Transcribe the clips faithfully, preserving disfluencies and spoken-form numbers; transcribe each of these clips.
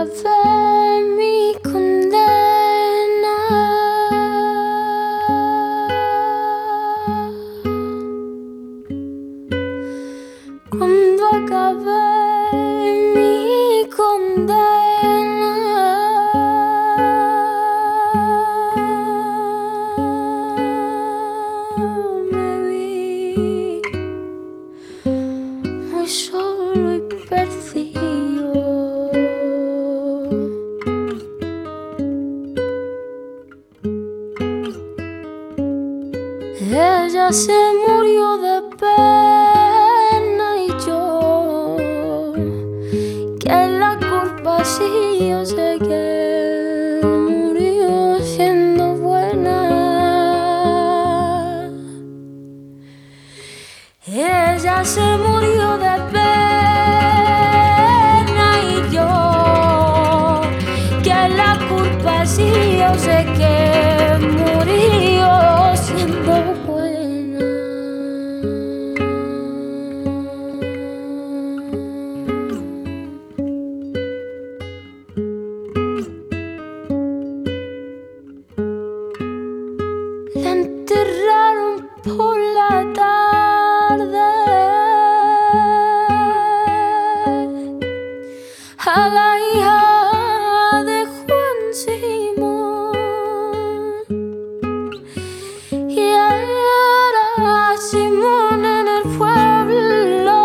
acabé mi condena, cuando acabé mi condena, me vi muy solo y perdido. Ella se murió de pena y yo, que la culpa sí yo sé que murió siendo buena. Ella se murió de pena y yo, que la culpa sí yo sé que murió siendo buena. La enterraron por la tarde a la hija de Juan Simón, y era Simón en el pueblo,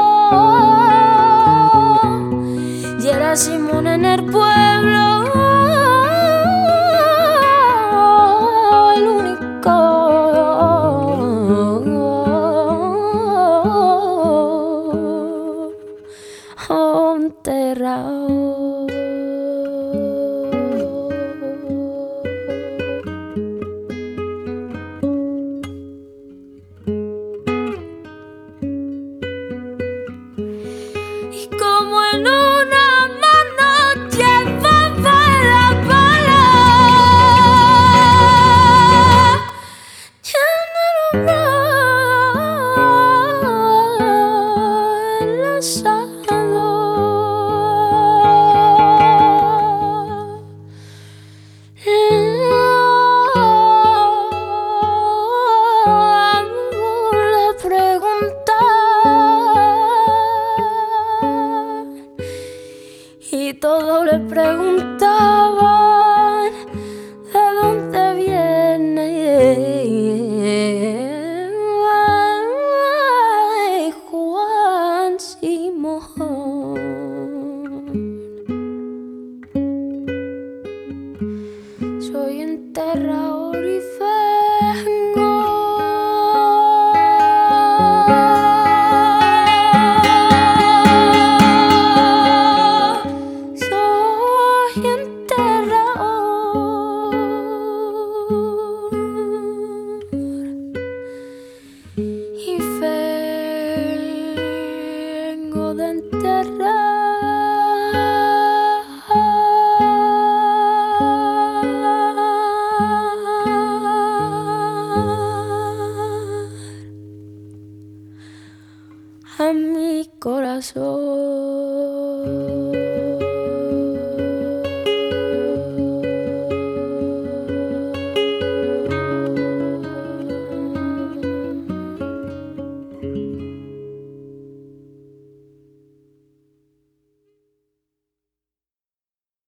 y era Simón en el pueblo, el único enterrado. Y como en una mano llevaba la bala, ya no lo veo enlazado. Le preguntaba y todos le preguntaban de dónde viene Juan Simón. Soy enterrador y vengo y vengo de enterrar a mi corazón.